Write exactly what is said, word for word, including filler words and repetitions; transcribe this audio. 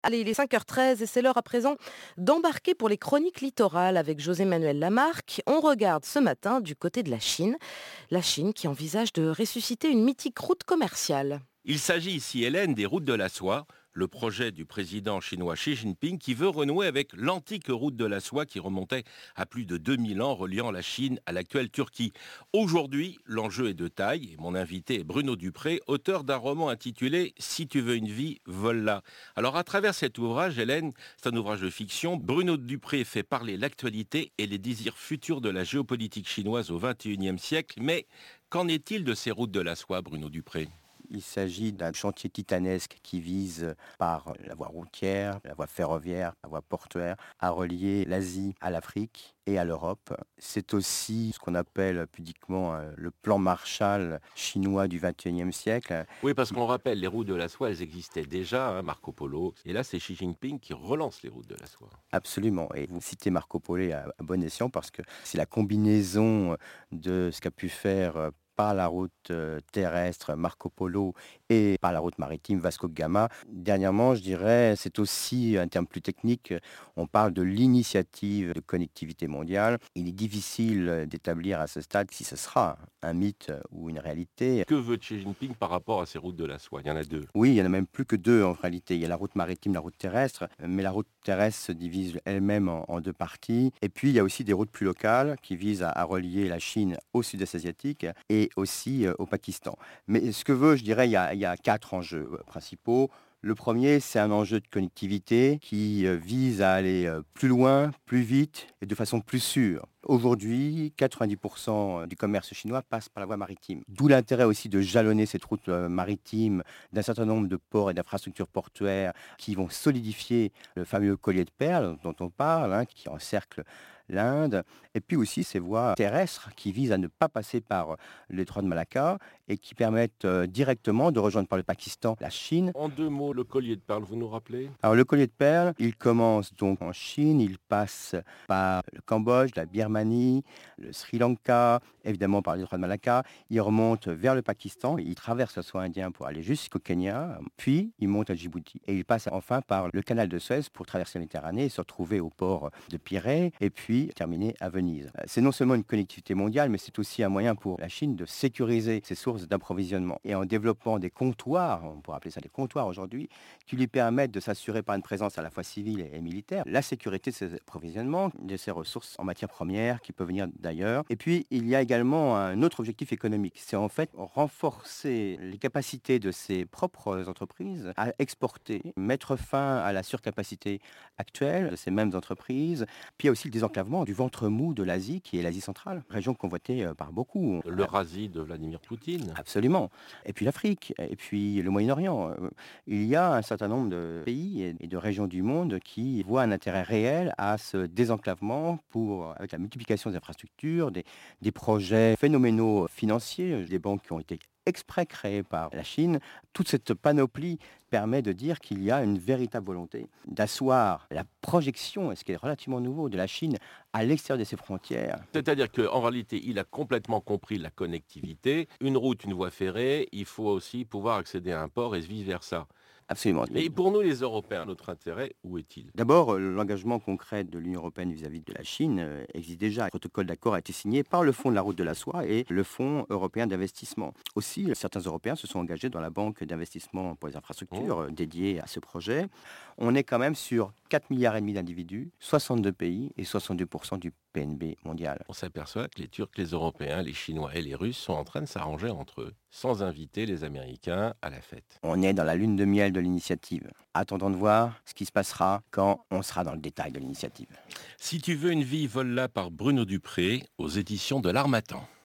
Allez, il est cinq heures treize et c'est l'heure à présent d'embarquer pour les chroniques littorales avec José-Manuel Lamarck. On regarde ce matin du côté de la Chine. La Chine qui envisage de ressusciter une mythique route commerciale. Il s'agit ici, Hélène, des routes de la soie, le projet du président chinois Xi Jinping qui veut renouer avec l'antique route de la soie qui remontait à plus de deux mille ans, reliant la Chine à l'actuelle Turquie. Aujourd'hui, l'enjeu est de taille et mon invité est Bruno Dupré, auteur d'un roman intitulé « Si tu veux une vie, vole-la ». Alors à travers cet ouvrage, Hélène, c'est un ouvrage de fiction, Bruno Dupré fait parler l'actualité et les désirs futurs de la géopolitique chinoise au vingt et unième siècle. Mais qu'en est-il de ces routes de la soie, Bruno Dupré ? Il s'agit d'un chantier titanesque qui vise par la voie routière, la voie ferroviaire, la voie portuaire à relier l'Asie à l'Afrique et à l'Europe. C'est aussi ce qu'on appelle pudiquement euh, le plan Marshall chinois du vingt et unième siècle. Oui, parce qu'on rappelle, les routes de la soie, elles existaient déjà, hein, Marco Polo. Et là, c'est Xi Jinping qui relance les routes de la soie. Absolument. Et vous citez Marco Polo à, à bon escient parce que c'est la combinaison de ce qu'a pu faire euh, par la route euh, terrestre Marco Polo et par la route maritime Vasco de Gama. Dernièrement, je dirais, c'est aussi un terme plus technique, on parle de l'initiative de connectivité mondiale. Il est difficile d'établir à ce stade si ce sera un mythe ou une réalité. Que veut Xi Jinping par rapport à ces routes de la soie ? Il y en a deux. Oui, il y en a même plus que deux en réalité. Il y a la route maritime, la route terrestre, mais la route terrestre se divise elle-même en, en deux parties. Et puis, il y a aussi des routes plus locales qui visent à, à relier la Chine au sud-est asiatique et aussi euh, au Pakistan. Mais ce que veut, je dirais, il y a, il y a quatre enjeux euh, principaux. Le premier, c'est un enjeu de connectivité qui euh, vise à aller euh, plus loin, plus vite et de façon plus sûre. Aujourd'hui, quatre-vingt-dix pour cent du commerce chinois passe par la voie maritime. D'où l'intérêt aussi de jalonner cette route euh, maritime d'un certain nombre de ports et d'infrastructures portuaires qui vont solidifier le fameux collier de perles dont on parle, hein, qui encercle l'Inde. Et puis aussi ces voies terrestres qui visent à ne pas passer par le détroit de Malacca et qui permettent euh, directement de rejoindre par le Pakistan la Chine. En deux mots, le collier de perles, vous nous rappelez ? Alors le collier de perles, il commence donc en Chine, il passe par le Cambodge, la Birmanie, le Sri Lanka, évidemment par le détroit de Malacca, il remonte vers le Pakistan, il traverse l'océan Indien pour aller jusqu'au Kenya, puis il monte à Djibouti et il passe enfin par le canal de Suez pour traverser la Méditerranée et se retrouver au port de Pirée et puis terminer à Venise. C'est non seulement une connectivité mondiale, mais c'est aussi un moyen pour la Chine de sécuriser ses sources d'approvisionnement et en développant des comptoirs, on pourrait appeler ça des comptoirs aujourd'hui, qui lui permettent de s'assurer par une présence à la fois civile et militaire la sécurité de ses approvisionnements, de ses ressources en matières premières qui peuvent venir d'ailleurs. Et puis, il y a également un autre objectif économique, c'est en fait renforcer les capacités de ses propres entreprises à exporter, mettre fin à la surcapacité actuelle de ces mêmes entreprises. Puis il y a aussi le désenclavement du ventre mou de l'Asie, qui est l'Asie centrale, région convoitée euh, par beaucoup. L'Eurasie de Vladimir Poutine. Absolument. Et puis l'Afrique, et puis le Moyen-Orient. Euh, Il y a un certain nombre de pays et de régions du monde qui voient un intérêt réel à ce désenclavement pour, avec la multiplication des infrastructures, des, des projets phénoménaux financiers, des banques qui ont été exprès créées par la Chine. Toute cette panoplie permet de dire qu'il y a une véritable volonté d'asseoir la projection, et ce qui est relativement nouveau, de la Chine à l'extérieur de ses frontières. C'est-à-dire qu'en réalité, il a complètement compris la connectivité. Une route, une voie ferrée, il faut aussi pouvoir accéder à un port et vice-versa. Absolument. Mais pour nous, les Européens, notre intérêt, où est-il ? D'abord, euh, l'engagement concret de l'Union européenne vis-à-vis de la Chine euh, existe déjà. Le protocole d'accord a été signé par le Fonds de la route de la soie et le Fonds européen d'investissement. Aussi, euh, certains Européens se sont engagés dans la banque d'investissement pour les infrastructures Oh. euh, dédiée à ce projet. On est quand même sur quatre milliards et demi d'individus, soixante-deux pays et soixante-deux pour cent du P N B mondial. On s'aperçoit que les Turcs, les Européens, les Chinois et les Russes sont en train de s'arranger entre eux, sans inviter les Américains à la fête. On est dans la lune de miel de l'initiative. Attendons de voir ce qui se passera quand on sera dans le détail de l'initiative. Si tu veux une vie, vole-la par Bruno Dupré, aux éditions de l'Harmattan.